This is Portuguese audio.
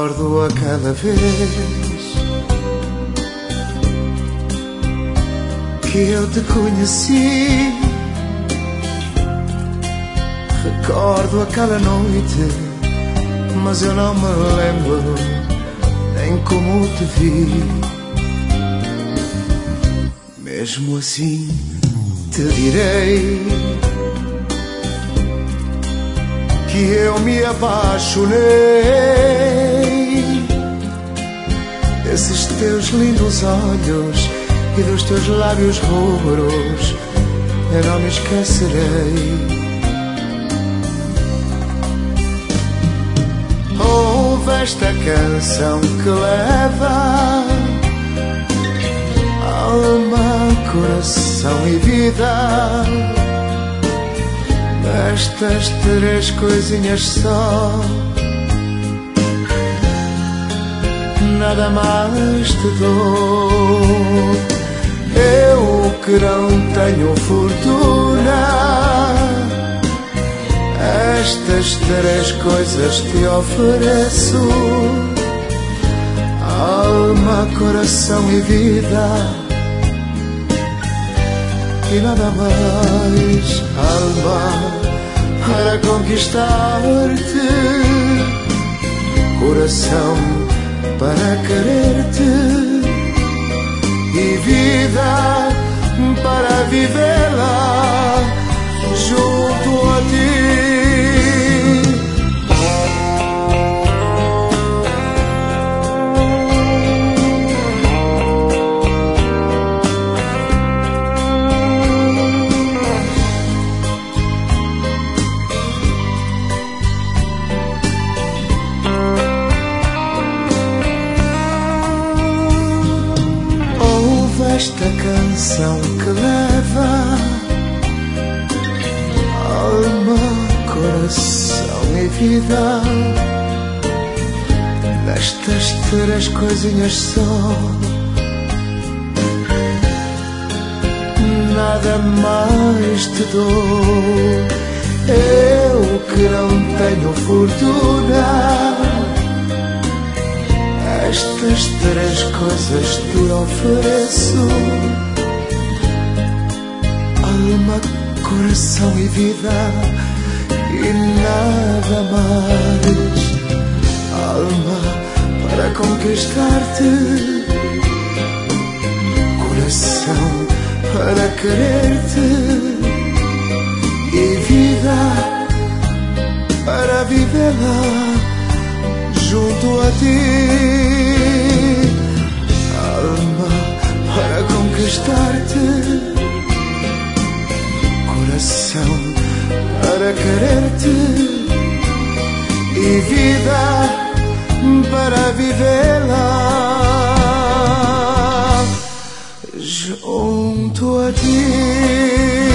Recordo a cada vez que eu te conheci. Recordo aquela noite, mas eu não me lembro nem como te vi. Mesmo assim te direi que eu me apaixonei. Desses teus lindos olhos e dos teus lábios rubros eu não me esquecerei. Ouve esta canção que leva alma, coração e vida. Destas três coisinhas só, nada mais te dou. Eu que não tenho fortuna, estas três coisas te ofereço: alma, coração e vida. E nada mais, alma, para conquistar-te, coração para querer-te, e vida para vivê-la junto a ti. Esta canção que leva alma, coração e vida. Nestas três coisinhas só, nada mais te dou. Eu que não tenho fortuna, estas três coisas te ofereço: alma, coração e vida. E nada mais, alma, para conquistar-te, coração para querer-te, e vida para vivê-la junto a ti. Alma para conquistar-te, coração para querer-te, e vida para vivê-la junto a ti.